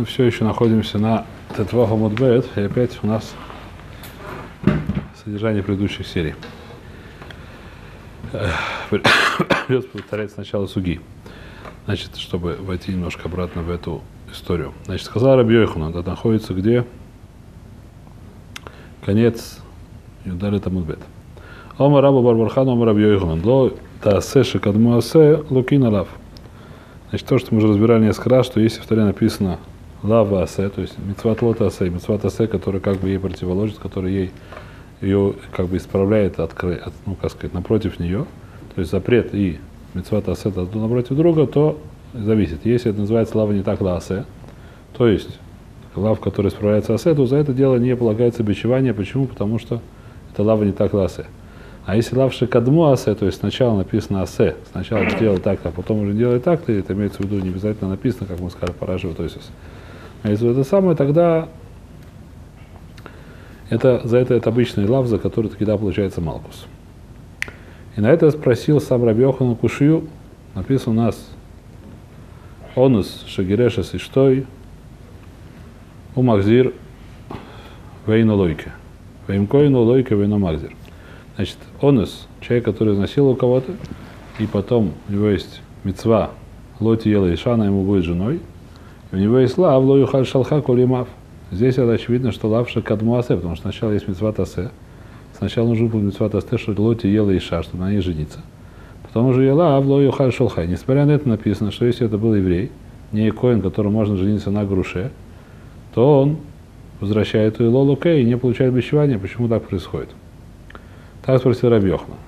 все еще находимся на Тетва Амуд Бет, и опять у нас содержание предыдущих серий. Придется повторять сначала суги. Значит, чтобы войти немножко обратно в эту историю. Значит, сказал Раби Йоханан, это находится где? Конец Юдалит Амуд Бет. Омар Раба Барбархан, Омар Раби Йоханан, ло таасе шекадму асе лукин алав. Значит, то, что мы уже разбирали несколько раз, что если в Торе написано лава асе, то есть мицват лота асе, мицват асе, который как бы ей противоложит, который ее как бы исправляет, ну, как сказать, напротив нее, то есть запрет и мицват асе напротив друга, то зависит. Если это называется лава не так ла асе, то есть лав, который исправляется асе, то за это дело не полагается бичевание. Почему? Потому что это лава не так ла асе. А если лав шекадму асе, то есть сначала написано асе, сначала сделай так, а потом уже делай так, то это имеется в виду не обязательно написано, как мы сказали, параши то есть. А если это самое, тогда за это обычный лав, за который тогда получается малкус. И на это спросил сам Раби Йоханан кушью, написано у нас онус шагирешес и штой у махзир вейну лойке. Веймкоину лойке вейну махзир. Значит, онус, человек, который изнасиловал кого-то, и потом у него есть мицва, лоти ела иша, она ему будет женой, и у него есть лав, лою халь шалха колимав. Здесь это очевидно, что лав шекадму асе, потому что сначала есть мицва тасе, сначала нужно было мицва тасе, что лоти ела иша, чтобы на ней жениться. Потом уже ела, лою халь шалха. Несмотря на это написано, что если это был еврей, не коин, которому можно жениться на груше, то он возвращает ее лолуке и не получает бичевания. Почему так происходит? Так спросил Раби Йоханан.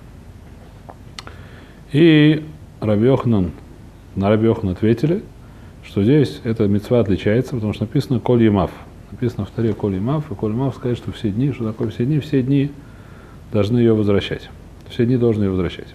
И на Раби Йоханан ответили, что здесь эта мицва отличается, потому что написано коль ямав. Написано в Торе коль ямав, и коль ямав сказать, что все дни, что такое все дни? Все дни должны ее возвращать. Все дни должны ее возвращать.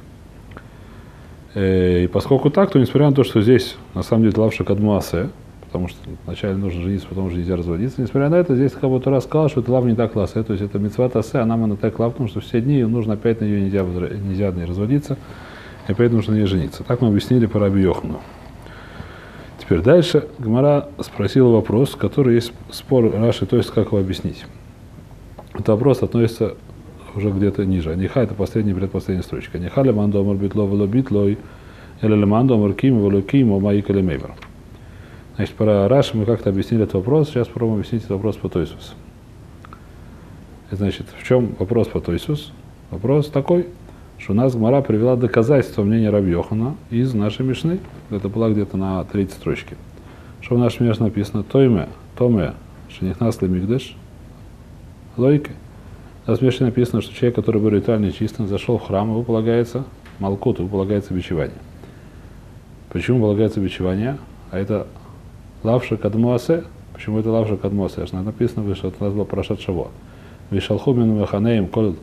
И поскольку так, то несмотря на то, что здесь на самом деле лав шекадму асе, потому что вначале нужно жениться, потом уже нельзя разводиться. Несмотря на это, здесь как бы Тора сказала, что это лав не так ласе, то есть это мицва тасе, она монотек лав, потому что все дни нужно опять на нее нельзя на ней разводиться, и опять нужно на ней жениться. Так мы объяснили по Раби Йоханану. Теперь дальше Гемара спросила вопрос, который есть спор Раши, то есть как его объяснить. Этот вопрос относится уже где-то ниже. Аниха это последняя, предпоследняя строчка. Аниха леманду амар битло вело битлой, или леманду амар ким вело ким, омаика лемейвер. Значит, про Раши мы как-то объяснили этот вопрос, сейчас попробуем объяснить этот вопрос по Тойсус. Значит, в чем вопрос по Тойсус? Вопрос такой, что у нас Гемара привела доказательство мнения Раби Йохана из нашей Мишны. Это было где-то на третьей строчке. Что в нашей Мишне написано? Томе, шенихнас лемигдеш, лойке. У нас в Мишне написано, что человек, который был ритуально чистым, зашел в храм, ему полагается малкут, ему полагается бичевание. Почему полагается бичевание? А это лав шекадму асе. Почему это лав шекадму асе? Написано, что у нас был парашат Шаво. Вишалху мину механеем коль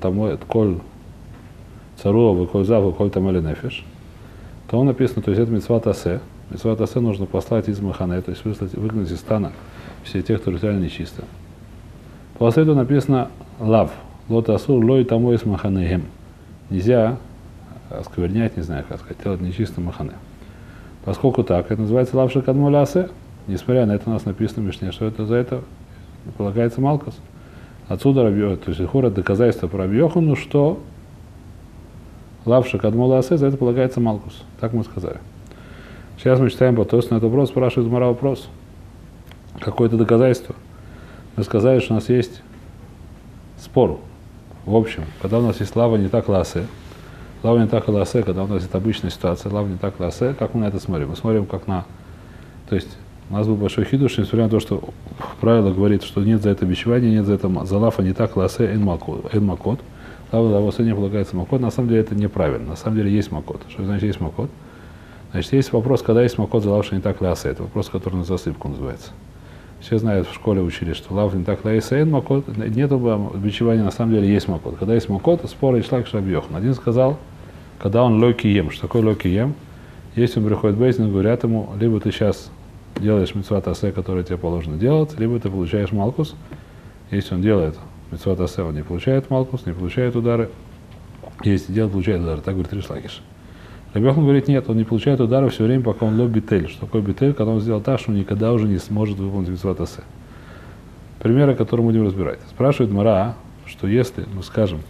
царува, коль заву, коль тамали нефиш. То написано, то есть это мицват асе. Мицват асе нужно послать из механе, то есть выгнать из стана все тех, кто ритуально нечисто. После этого написано лав. Лота асур лой тамо из маханеем. Нельзя осквернять, не знаю, как сказать, делать нечисто махане. Поскольку так, это называется лав шекадму асе. Несмотря на это, у нас написано в Мишне, что это за это полагается малкус. Отсюда то есть хорат доказательство про Раби Йохану, что лав шекадму асе, за это полагается малкус. Так мы сказали. Сейчас мы читаем по Тойсу на этот вопрос, спрашивает Гемара вопрос. Какое-то доказательство. Мы сказали, что у нас есть спор. В общем, когда у нас есть лава не так ласе, лава не так ласе, когда у нас есть обычная ситуация, лава не так ласе, как мы на это смотрим? Мы смотрим как на... То есть у нас был большой хидуш, несмотря на то, что правило говорит, что нет за это бичевания, нет за это за лава не так ласе эн макот. Лава лавосе не полагается макот. На самом деле это неправильно. На самом деле есть макот. Что значит есть макот? Значит, есть вопрос, когда есть макот за лав не так ласе. Это вопрос, который на засыпку называется. Все знают, в школе учили, что лав не так ласе эн макот. Нету бичевания, на самом деле есть макот. Когда есть макот, спор и шлак Раби Йоханан. Один сказал, когда он локи ем. Что такое локи ем? Если он приходит в бейзин, говорят ему, либо ты сейчас делаешь мицват асе, который тебе положено делать, либо ты получаешь малкус. Если он делает мицват асе, он не получает малкус, не получает удары. Если делает, получает удары. Так говорит Риш Лакиш. Рабьехан говорит, нет, он не получает удара все время, пока он ло битель. Что такое битель? Когда он сделал так, что он никогда уже не сможет выполнить мицват асе. Примеры, которые мы будем разбирать. Спрашивает Мара, что если, мы скажем,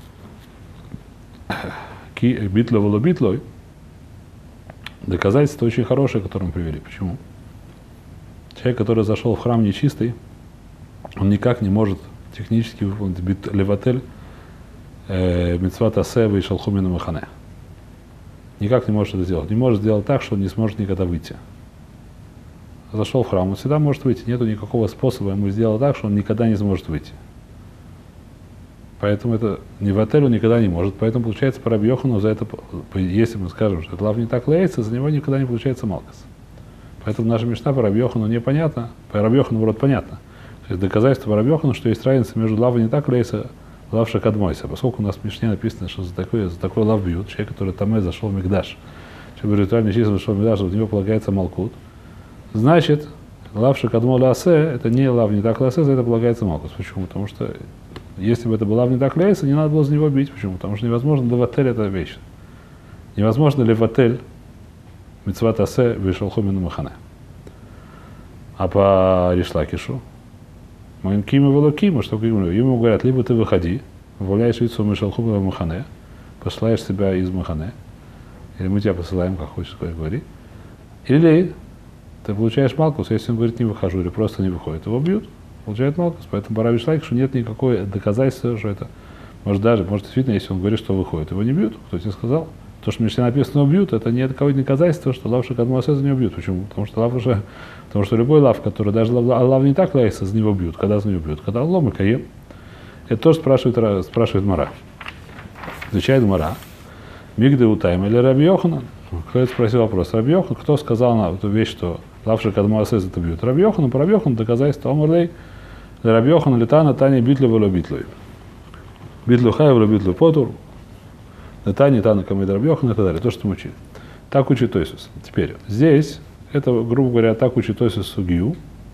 ки битло воло битлой, доказательство очень хорошее, которое мы привели. Почему? Человек, который зашел в храм нечистый, он никак не может технически выполнить леватель мицват асе вышел хумину махане. Никак не может это сделать. Не может сделать так, что он не сможет никогда выйти. Зашел в храм, он всегда может выйти. Нету никакого способа ему сделать так, что он никогда не сможет выйти. Поэтому это не в отелю никогда не может. Поэтому получается по Раби Йохану за это, если мы скажем, что это лав не так леется, за него никогда не получается малкас. Поэтому наша мишна по Раби Йохану непонятна, по Раби Йохану вроде понятно. То есть доказательство по Раби Йохану, что есть разница между лавой не так леется, лав шакадмойся. Поскольку у нас в мишне написано, что за такой лав бьют, человек, который тамэ зашел в микдаш, человек ритуальный чисто зашел в микдаш, в него полагается малкут, значит, лав шакадмо ласе, это не лав не так ласе, за это полагается малкус. Почему? Потому что если бы это была не так лейса, не надо было за него бить. Почему? Потому что невозможно леватель это вещь. Невозможно леватель мицват асе вышел хомину махане. А по Ришлакишу, мы киму волокиму, что ему говорят, либо ты выходи, вовляешь лицо вышел хомину махане, посылаешь себя из махане, или мы тебя посылаем, как хочешь говори, или ты получаешь малкус, если он говорит, не выхожу, или просто не выходит, его бьют. Получает малкус, поэтому по Раби Шлакишу нет никакой доказательства, что это, может действительно, если он говорит, что выходит, его не бьют, кто тебе сказал? То, что в Мишне написано убьют, это не таковое доказательство, что лав шакадмуасе за него бьют. Почему? Потому что любой лав, который даже лав не так лайся, за него бьют. Когда за него бьют? Когда лом и каем. Это тоже спрашивает Мара. Отвечает Мара. Мигде утайм или Раби Йоханан? Кто-то спросил вопрос. Раби Йохан, кто сказал на эту вещь, что лав шакадмуасе за это бьют? Раби Йоханан, по Раби Йохану доказательство омарлей. Раби Йоханан летана тани битлю воло битлой. Битлю хай воло битлю потур. Тани, Тана, Камид, Раби Йохан и так далее. То, что мы учили. Так учит Тойсус. Теперь, здесь, это, грубо говоря, так учит Тойсус сугию.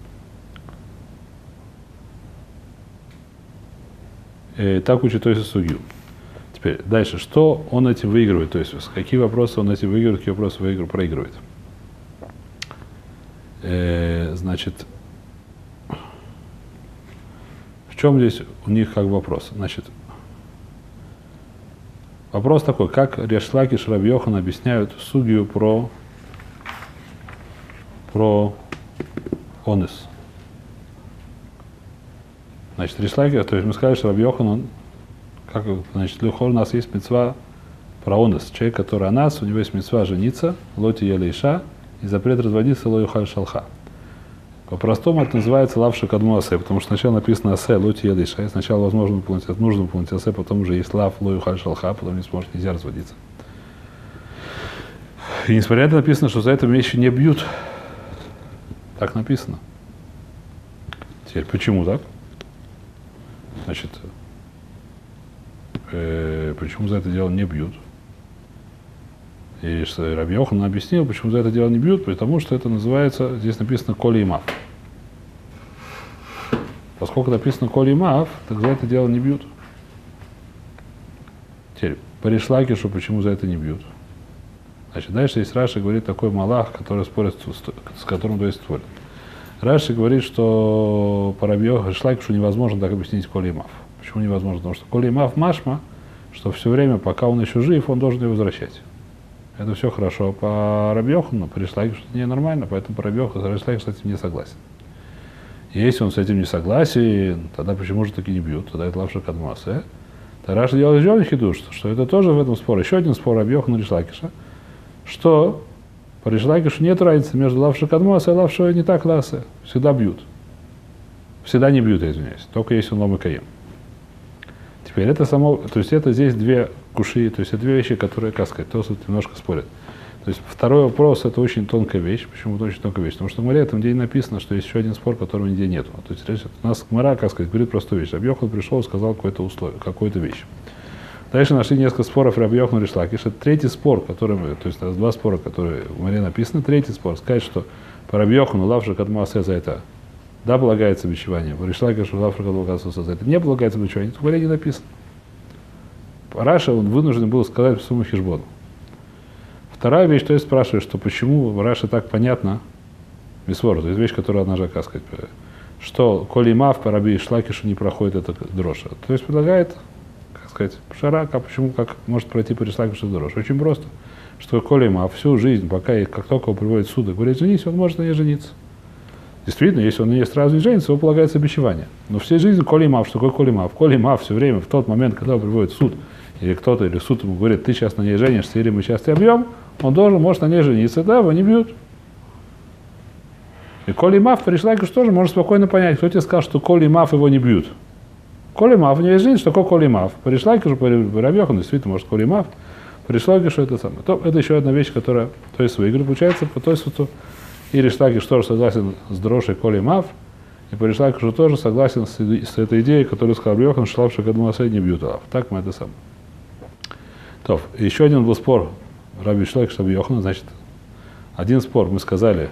Так учит Тойсус сугию. Теперь, дальше, что он этим выигрывает, Тойсус? Какие вопросы он этим выигрывает, какие вопросы проигрывает? Значит, в чем здесь у них как вопрос? Значит, вопрос такой, как Реш Лакиш и Раби Йохан объясняют сугию про онес. Значит, Реш Лакиш, то есть мы сказали, что Раби Йохан, он, как, значит, у нас есть мицва про онес. Человек, который анас, у него есть мицва жениться, лоти елейша, и запрет разводиться ло юхаль шалха. По-простому это называется лав шакадму асе, потому что сначала написано асе, лоти елейша, и сначала возможно выполнить, нужно выполнить асе, потом уже есть лав, ло юхаль шалха, потом не сможет, нельзя разводиться. И несмотря на это написано, что за это вещи не бьют. Так написано. Теперь, почему так? Значит, почему за это дело не бьют? И что Раби Йохан объяснил, почему за это дело не бьют, потому что это называется, здесь написано коли и мав. Поскольку написано коли и мав, так за это дело не бьют. Теперь, по Реш Лакишу, почему за это не бьют? Значит, дальше есть Раши, говорит такой малах, который спорит, с которым то есть спорит. Раши говорит, что по Реш Лакишу невозможно так объяснить коли и мав. Почему невозможно? Потому что коли и мав машма, что все время, пока он еще жив, он должен ее возвращать. Это все хорошо. По Раби Йохану, по Реш Лакишу это ненормально, поэтому по Раби Йохану Реш Лакиш с этим не согласен. И если он с этим не согласен, тогда почему же таки не бьют? Тогда это лав шакадму асе. Тогда Раши делает еще один хидуш, что это тоже в этом споре. Еще один спор Раби Йохана и Реш Лакиша, что по Реш Лакишу нет разницы между лав шакадму асе и лав шо не так ласе. Всегда бьют. Всегда не бьют, я извиняюсь. Только если он лом и каем. Теперь это само, то есть это здесь две куши, то есть это две вещи, которые, как сказать, то немножко спорят. То есть второй вопрос, это очень тонкая вещь. Почему это очень тонкая вещь? Потому что в Гмаре этом день написано, что есть еще один спор, которого нигде нету. То есть у нас Гмара, как сказать, говорит простую вещь. Раби Йохан пришел и сказал какое-то условие, какую-то вещь. Дальше нашли несколько споров Раби Йохана и Реш Лакиш. Это третий спор, который мы, то есть у нас два спора, которые в Гмаре написаны. Третий спор, сказать, что по Раби Йохану лав шакадму асе за это да, полагается бичевание. По Реш Лакишу лав шакадму асе за это не полагается бичевание. Это в Гмаре не написано. Раша он вынужден был сказать по своему хижбону. Вторая вещь, то есть спрашивает, что почему в Раши так понятно, Мисвор, то есть вещь, которая она же, как сказать, что коли мав по раби Шлакишу не проходит эта дроша. То есть предлагает, как сказать, Шара, почему, как может пройти по Шлакишу дрош. Очень просто, что коли мав всю жизнь, пока и как только его приводит в суд и говорит, женись, он может на ней жениться. Действительно, если он на ней сразу не женится, его полагается обещание. Но всей жизни коли мав, что такое коли мав? Коли мав все время, в тот момент, когда его приводит в суд, или кто-то, или суд ему говорит, ты сейчас на ней женишься, или мы сейчас тебя бьем, он должен, может на ней жениться, да, его не бьют. И коли мав, пришла, что тоже можно спокойно понять, кто тебе сказал, что коли мав его не бьют. Коли мав, у него есть жизнь, что такое коли мав. Пришла, что по Рабьёхану, действительно, может, коли мав, пришла, что это самое. То, это еще одна вещь, которая, то есть, выиграет, получается, по той суту, и Ришлаки, что тоже согласен с дрошей коли мав, и по Ришлаки, что тоже согласен с этой идеей, которую сказал Рабьёхан, шлавши к одному не бьют алав. Так мы это самое. То, еще один был спор Раби Шлаки с Рабьёханом, значит, один спор мы сказали,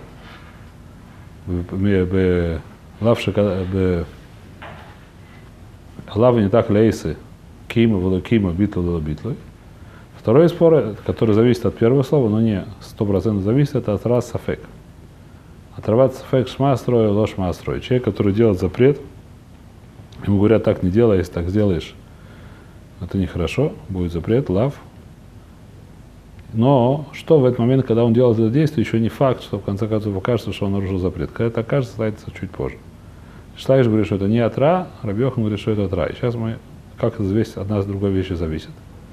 Лава не так лейсы, кима, волокима, битла, битлой. Второй спор, который зависит от первого слова, но не 100% зависит, это от рас сафек. Отрывать сафек шма строя, ло шма строя. Человек, который делает запрет, ему говорят, так не делай, если так сделаешь, это нехорошо, будет запрет, лав. Но что в этот момент, когда он делает это действие, еще не факт, что в конце концов окажется, что он нарушил запрет. Когда это окажется, станется чуть позже. Шлайш говорит, что это не от Ра, Рабьёхан говорит, что это от Ра. И сейчас мы, как это зависит, одна с другой вещи зависит.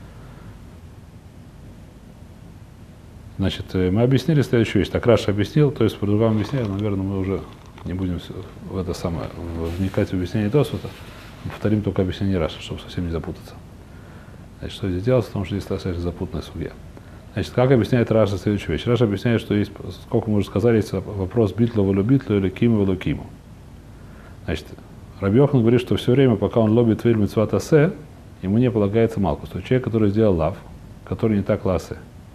Значит, мы объяснили следующую вещь. Так Раша объяснил, то есть по-другому объясняю, наверное, мы уже не будем в это самое, вникать в объяснение Тосфота. Повторим только объяснение Раши, чтобы совсем не запутаться. Значит, что здесь делается, потому что здесь достаточно запутанная судья. Значит, как объясняет Раша следующую вещь? Раша объясняет, что есть, сколько мы уже сказали, есть вопрос битло волю битло или киму волю киму. Значит, Рабьёхан говорит, что все время, пока он лобит твиль мицват асе, ему не полагается малкус. То есть человек, который сделал лав, который не так ласе,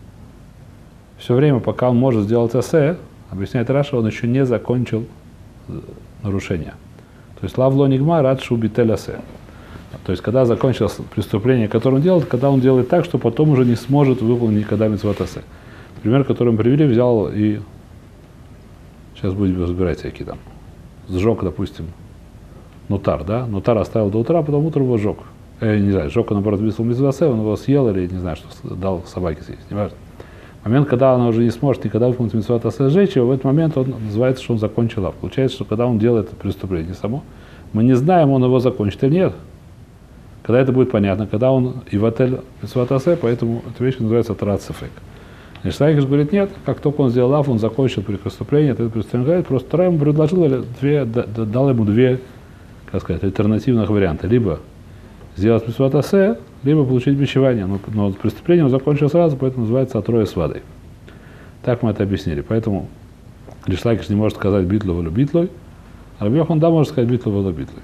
все время, пока он может сделать асе, объясняет Раша, он еще не закончил нарушение. То есть лав ло нигма рад шубитель асе. То есть, когда закончилось преступление, которое он делает, когда он делает так, что потом уже не сможет выполнить никогда мицват асе. Пример, который мы привели, взял и сейчас будем разбирать всякие там. Сжег, допустим, нутар, да? Нутар оставил до утра, потом утром его сжег. Не знаю, сжег он, наоборот, высыл мицват асе, он его съел или, не знаю, что дал собаке съесть, не важно. Момент, когда он уже не сможет никогда выполнить мицват асе сжечь его, в этот момент он называется, что он закончил лав. Получается, что когда он делает это преступление само, мы не знаем, он его закончит или нет. Когда это будет понятно, когда он и в отель мицват асе, поэтому эта вещь называется трат сафек. Значит, Сайкиш говорит, нет, как только он сделал лав, он закончил преступление, это преступление, просто Тора ему предложил дал ему две, как сказать, альтернативных варианта. Либо сделать мицват асе, либо получить бичевание. Но преступление он закончил сразу, поэтому называется отроя с водой. Так мы это объяснили. Поэтому Ришлакиш не может сказать битлу волю битлой, а Рабьёхан да может сказать битлу волю битлой.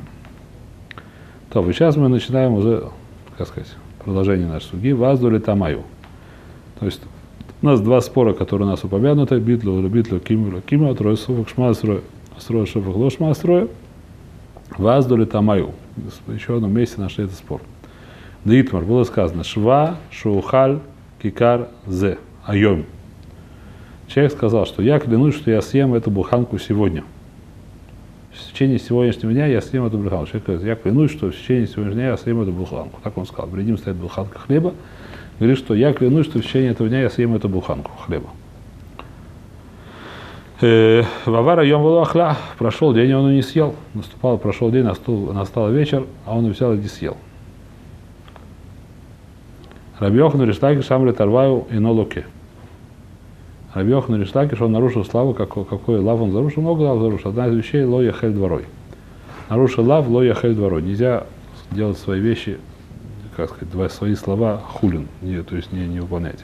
То, и сейчас мы начинаем уже, как сказать, продолжение нашей суги. Ваздули тамаю. То есть у нас два спора, которые у нас упомянуты. Битлу волю битлу киму киму, отроя суфак шма строя, строя шуфак ло шма строя. Ваздули тамаю. Еще в одном месте нашли этот спор. Деитмар было сказано шва, шоухаль, кикар, зе, айом. Человек сказал, что я клянусь, что я съем эту буханку сегодня. В течение сегодняшнего дня я съем эту буханку. Человек говорит, я клянусь, что в течение сегодняшнего дня я съем эту буханку. Так он сказал. Перед ним стоит буханка хлеба. Говорит, что я клянусь, что в течение этого дня я съем эту буханку хлеба. Вавара йом волахла. Прошел день, он и не съел. Прошел день, настал вечер, а он и взял и не съел. Рабьёхан Ришлакиш шамри тарваю и нолоке. Рабьёхан Ришлакиш, он нарушил славу, какой лав он нарушил, много лав нарушил. Одна из вещей ло яхель дворой. Нарушил лав, ло яхель дворой. Нельзя делать свои вещи, как сказать, свои слова хулин, то есть не выполнять их.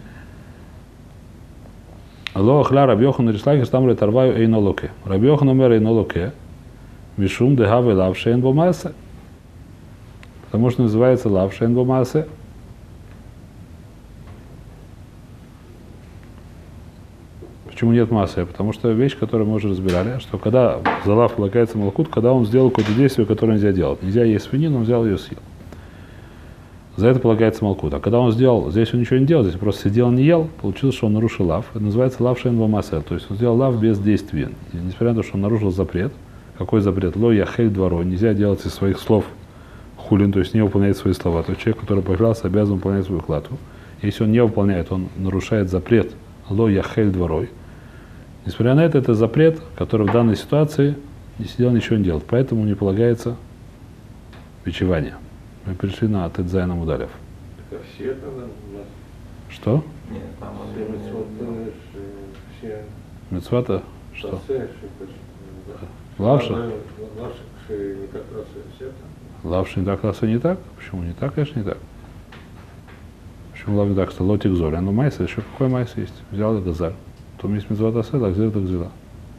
Ло ахла Рабьёхан Ришлакиш шамри тарваю и нолоке. Рабьёхан умер и нолоке. Мишум дехаве лав шейн бомасе. Потому что называется лав шейн бомасе. Почему нет массы? Потому что вещь, которую мы уже разбирали, что когда за лав полагается малкут, когда он сделал какое-то действие, которое нельзя делать. Нельзя есть свинину, он взял ее и съел. За это полагается малкут. А когда он сделал, здесь он ничего не делал, здесь просто сидел, не ел, получилось, что он нарушил лав. Это называется лав шен вамасе. То есть он сделал лав без действия. И несмотря на то, что он нарушил запрет. Какой запрет? Ло яхель дворо. Нельзя делать из своих слов хулин, то есть не выполнять свои слова. То есть человек, который поклялся, обязан выполнять свою клятву. Если он не выполняет, он нарушает запрет ло яхель дворой. Несмотря на это запрет, который в данной ситуации не сидел, ничего не делал. Поэтому не полагается бичевание. Мы пришли на Тедзайна Мудалев. Это все тогда? Что? Нет, там все Мицвата? Что? все. Лавша? Лавши не так раз все это. Лавша не так, лавша не так? Почему не так, конечно, не так. Почему лав не так, что лотик золи? А ну майса, еще какой майса есть? Взял и газаль. Там есть мицват асе, так взял, так взяла.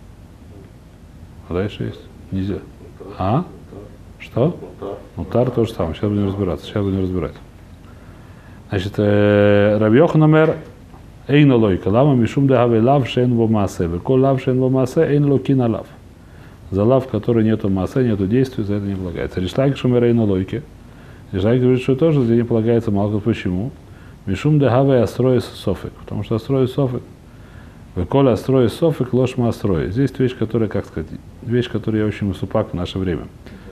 А дальше есть? Нельзя. А? Что? Мутар то же самое. Сейчас будем разбираться. Сейчас будем разбирать. Значит, Рав Йохан омер эйно лойка. Лама мишум дехаве лав шен во маасе. Векол лав шен во маасе эйн локина лав. За лав, в которой нету маасе, нету действия, за это не полагается. Ришлайк шумер эйно лойки. Ришлайк говорит, что тоже здесь не полагается малкут. Почему? Мишум дехаве астроис софик. Потому что астроис софик. Векол астроис софик лошма астрой. Здесь вещь, которая, как сказать, вещь, которая очень усупак в наше время.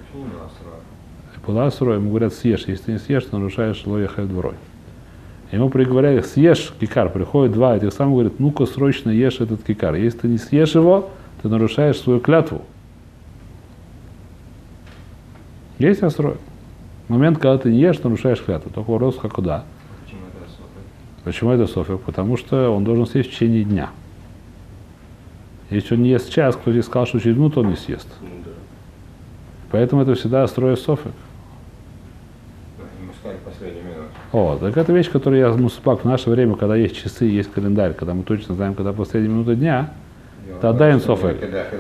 Была асрой, ему говорят, съешь. Если ты не съешь, то нарушаешь ло яхель дворой. Ему приговоряли, съешь кикар. Приходит два этих самых, говорит, ну-ка срочно ешь этот кикар. Если ты не съешь его, ты нарушаешь свою клятву. Есть асрой. Момент, когда ты не ешь, ты нарушаешь клятву. Только вопрос, как куда. Почему это софик? Потому что он должен съесть в течение дня. Если он не ест час, кто тебе сказал, что через минуту он не съест. Поэтому это всегда астрой софик. О, так это вещь, которую я мусупак в наше время, когда есть часы, есть календарь, когда мы точно знаем, когда последняя минута дня, тогда инсофек.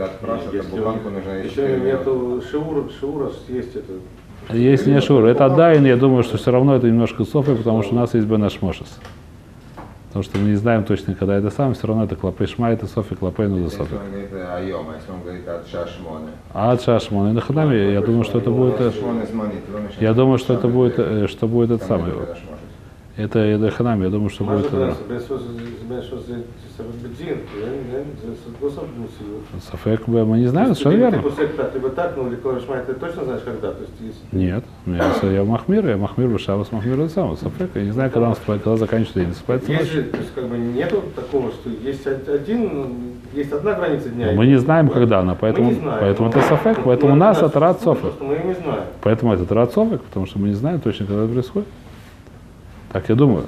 Еще нету шиура съесть это. Если не шур, это дайн, я думаю, что все равно это немножко софек, потому что у нас есть бенашмошес. Потому что мы не знаем точно, когда это сам, все равно это клапей шма, это софик, клапей нуда софик. Ад шашмон. И на ханами, я думаю, что это будет... Я думаю, что это будет это самое. Это ханами, я думаю, что будет... Софек, мы не знаем, совершенно верно. Либо так, но ликор шма, ты точно знаешь, когда? Нет, я махмир, Бешавас махмир, это самое, Софек, я не знаю, когда заканчивается день. То есть как бы нету такого, что есть одна граница дня. Мы не знаем, когда она, поэтому это Софек, поэтому у нас это рад Софек. Мы не знаем. Поэтому это рад Софек, потому что мы не знаем точно, когда это происходит. Так я думаю.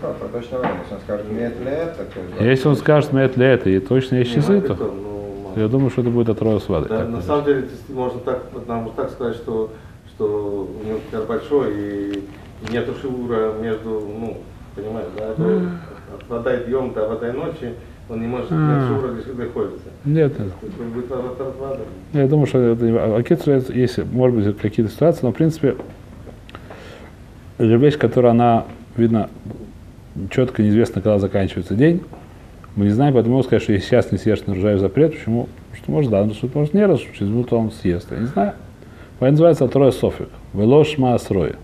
Если он скажет мет ли это, и точно есть часы, то я думаю, что это будет от роя свады. Да, на самом деле, можно так сказать, что у него кикар большой, и нету шиура между, понимаешь, да, от вода днем до вода ночи, он не может без шиура доходится. Нет. Я думаю, что это есть, может быть, какие-то ситуации, но в принципе, это вещь, которая она видно, четко неизвестно, когда заканчивается день. Мы не знаем, поэтому могу сказать, что если сейчас не съешь, нарушаешь запрет. Почему? Потому что может да, но что может не раз, через минуту он съест. Я не знаю. Поэтому называется трое софик. Велошма асроя.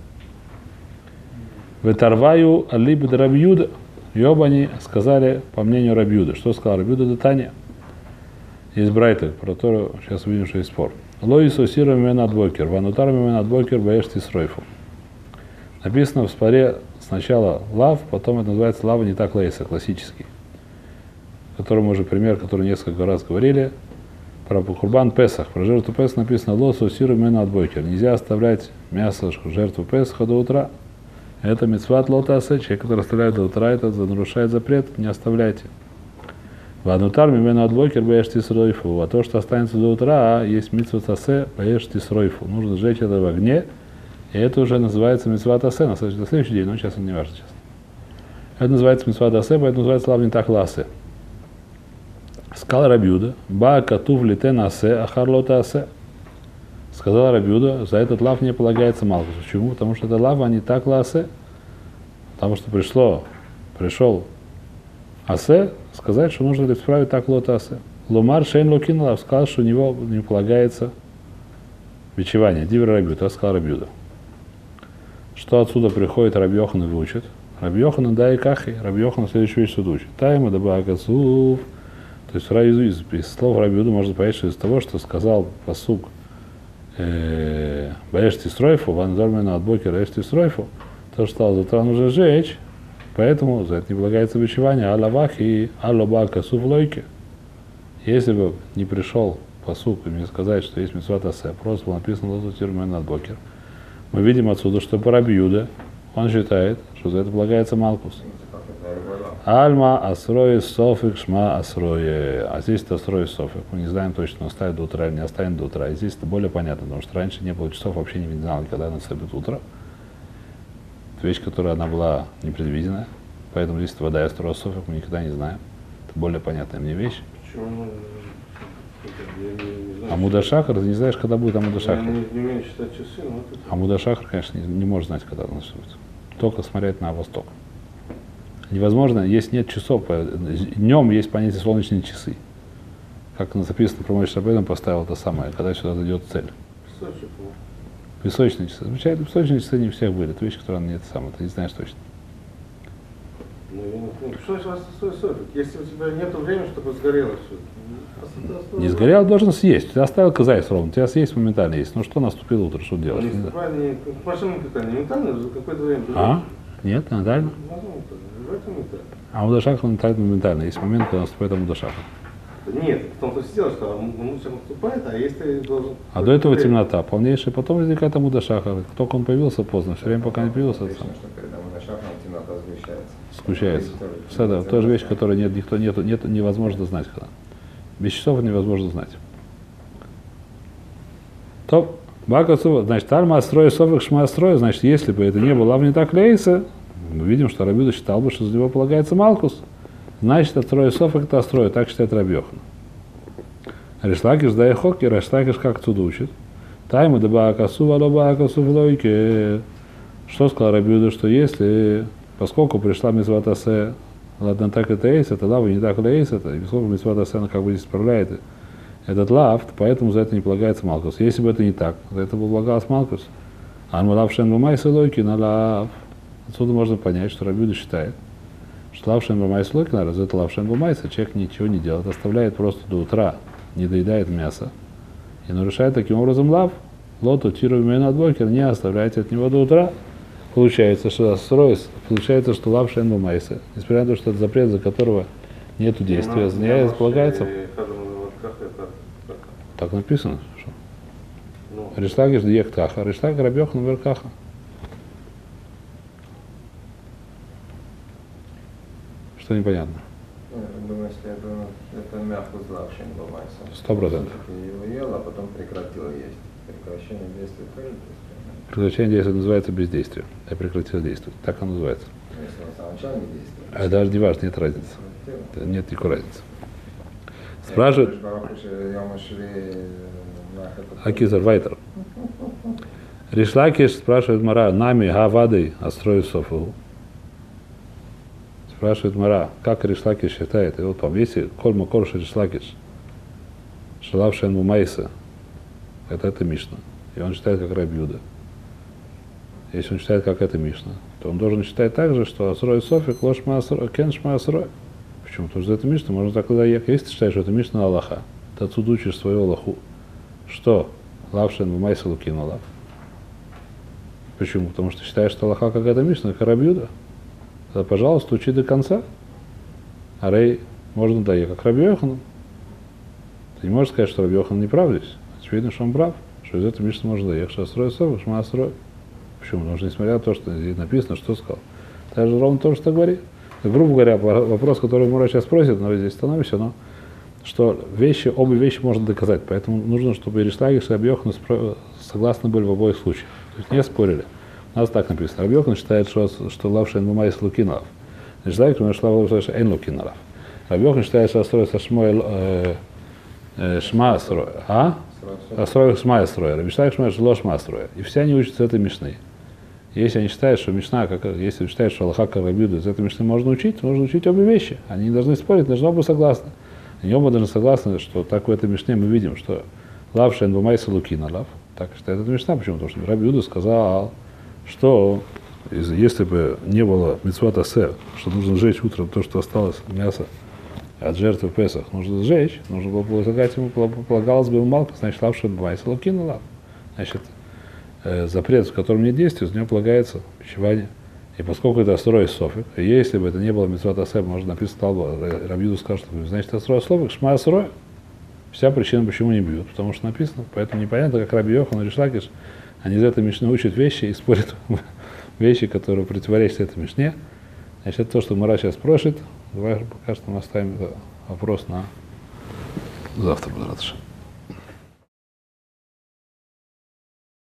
Ветарваю алиб рабьюда. И оба они сказали, по мнению Рабьюда. Что сказал Рабьюда? Детание. Есть брайтер, про который сейчас увидим, что есть спор. Лоису сира мимена адвокер. Ванутар мимена адвокер баэшти сройфу. Написано в споре сначала лав, потом это называется лава не так лейса, классический. Который мы уже пример, который несколько раз говорили. Про Курбан Песах, про жертву Песах написано лосу сиру мена адвокер. Нельзя оставлять мясо жертву Песаха до утра. Это мицват лотасе, человек, который оставляет до утра, это нарушает запрет, не оставляйте. Ванутар мимена адвокер баэшти сройфу. А то, что останется до утра, есть мицват асе баэшти сройфу. Нужно сжечь это в огне. И это уже называется мицват асе на следующий день, но сейчас это не важно сейчас. Это называется мицват асе, поэтому называется лав не так ласе. Сказал Рабьюда, ба катув литен асе, ахарлота асе. Сказал Рабьюда, за этот лав не полагается малкус. Почему? Потому что это лава не так ласе. Потому что пришел асе, сказать, что нужно исправить так лота асе. Ломар шейн локин лав, сказал, что у него не полагается бичевание. Дивер Рабьюда, сказал Рабьюда. Что отсюда приходит Раби Йохан и выучит? Раби Йохан да и кахи. Раби Йохан следующую вещь сюда учит. Тайма да баакасув. То есть из слов Раби Юды можно понять, что из того, что сказал пасук Баэшти Стройфу, Ванзармена от Бокера Эшти Стройфу, то, что стало завтра нужно сжечь, поэтому за это не полагается бичевание, аллавах и аллабакасув лойке. Если бы не пришел пасук и мне сказать, что есть мицват асе, просто было написано Лозутирмен от Бокер, мы видим отсюда, что по Раби Юде он считает, что за это полагается малкус. Альма асрой софик шма асрой. А здесь это асрой софик. Мы не знаем точно, оставит до утра или не оставит до утра. И здесь это более понятно, потому что раньше не было часов, вообще не знали, когда наступит утро. Это вещь, которая она была непредвиденная. Поэтому здесь вода и асрой софик мы никогда не знаем. Это более понятная мне вещь. Почему? Амуда Шахар, ты не знаешь, когда будет Амуда Шахар. Я не умею считать часы, но это... Амуда Шахар, конечно, не может знать, когда он наступит. Только смотреть на восток. Невозможно, нет часов. Днем есть понятие солнечные часы. Как записано про Моше Рабейну, поставил это самое, когда сюда дойдет цель. Песочные часы. Замечательно, песочные часы не у всех были. Это вещь, которая нет самое, ты не знаешь точно. Что значит, если у тебя нет времени, чтобы сгорело все? Не сгорел, должен съесть. Ты оставил казайс ровно, тебя съесть моментально есть. Ну что, наступило утро, что делать? Машина питания моментально за какое-то время? А? Нет, моментально. А Амуда-Шахар моментально. Есть момент, когда наступает Амуда-Шахар. Нет, в том-то все дело, что Амуда-Шахар наступает, а если должен... А до этого темнота полнейшая, потом возникает Амуда-Шахар. Только он появился поздно, все время пока не появился. Что перед Амуда-Шахаром темнота сгущается. Сгущается. Это тоже вещь, которую невозможно знать когда. Без часов невозможно знать. Топ. Бакасува, значит, Альма Астрой, Софик Шма Астрой, значит, если бы это не было Авнита Клейса, мы видим, что Раби Юда считал бы, что за него полагается Малкус. Значит, Астрой Софик это Астрой, так считает Раби Йохан. Ришлакиш да и Хоки, Ришлакиш как отсюда учит. Тайма да Бакасува, да Бакасув лойке. Что сказал Раби Юда, что если, поскольку пришла мицват асе, ладно, так это есть, это лава не так есть, это, и поскольку мицват асе, она как бы здесь исправляет этот лав, поэтому за это не полагается Малкус. Если бы это не так, за это бы полагалось Малкус. Ан лав шен бамайса лойки на лав. Отсюда можно понять, что Раби Юда считает, что лав шен бамайса лойки на раз, это лав шен бамайса, человек ничего не делает, оставляет просто до утра, не доедает мясо и нарушает таким образом лав. Лоту тиру имена бокер, не оставляйте от него до утра. Получается, что лав шен бамайса, несмотря на то, что это запрет, за которого нету действия, за нее полагается. Так написано, что Ришлакиш диек каха, Ришлак Раби Йохан вер каха. Что непонятно? Я думаю, если это мягко злавший бомайса. 100%. Его ел, а потом прекратил есть. Прекращение действия тоже. Прекращение действия называется бездействие. Я прекратил действовать. Так оно называется. Если он в самом начале не действует. А даже не важно, нет разницы. Нет никакой разницы. Спрашивают. Акизар Вайтер. Ришлакиш спрашивает Мара, нами гавадой острою софу. Спрашивает Мара, как Ришлакиш считает? И вот там, если кольма корш Ришлакиш, шалавшен мумайса, это Мишна. И он считает, как Раби Юда. Если он считает, как это Мишна, то он должен считать так же, что асрой софик, лош ма асрой, кен шма асрой. Почему? Потому что это Мишна, можно так тогда ехать. Если ты считаешь, что это Мишна Аллаха, ты отсюда учишь свою Аллаху. Что? Лавшен в майса лукин Аллах. Почему? Потому что считаешь, что Аллаха как это Мишна, как Раби Юда. Тогда, пожалуйста, учи до конца. А Рей можно доехать, как Раби Йохан. Ты не можешь сказать, что Раби Йохан не прав здесь. Очевидно, что он прав. Что из этого Мишны можно доехать. Что асрой сов, шма асрой. Почему? Потому что несмотря на то, что здесь написано, что сказал. Ты же ровно то, что говорит. Грубо говоря, вопрос, который Мура сейчас спросит, но здесь становимся, но что обе вещи можно доказать. Поэтому нужно, чтобы Ришлакиш и Раби Йохан согласны были в обоих случаях. То есть не спорили. У нас так написано. Раби Йохан считает, что лав шен бумайс лукин лав. Ришлакиш лав шен лукин лав. Раби Йохан считает, что строится шма асрой. Асрой шма асрой. Раби Шлакиш считает, что лош шма асрой. И все они учатся этой Мишны. Если они считают, что Мишна, если считают, что Аллаха как Раби Юда, из этой Мишны можно учить обе вещи. Они не должны спорить, должны оба согласны. Они оба должны согласны, что так в этой Мишне мы видим, что лав шен бумайса лукина лав. Так считает эта Мишна. Почему? Потому что Раби Юда сказал, что если бы не было мицват асе, что нужно сжечь утром то, что осталось мясо от жертвы Песах, нужно сжечь, нужно было полагать ему, полагалось бы малка, значит, лавшит бвайс, лукин лав. Значит, запрет, в котором нет действия, из него полагается пищевание. И поскольку это асрой софик, и если бы это не было мицват асе, можно написать талбу, Рабиуду скажет, что значит асрой софик, шма асрой. Вся причина, почему не бьют, потому что написано, поэтому непонятно, как Раби Йохан и Ришлакиш, они из этой мишны учат вещи и спорят вещи, которые противоречат этой мишне. Значит, это то, что Мара сейчас просит. Давай пока что мы оставим вопрос на завтра, Б'эзрат Ашем.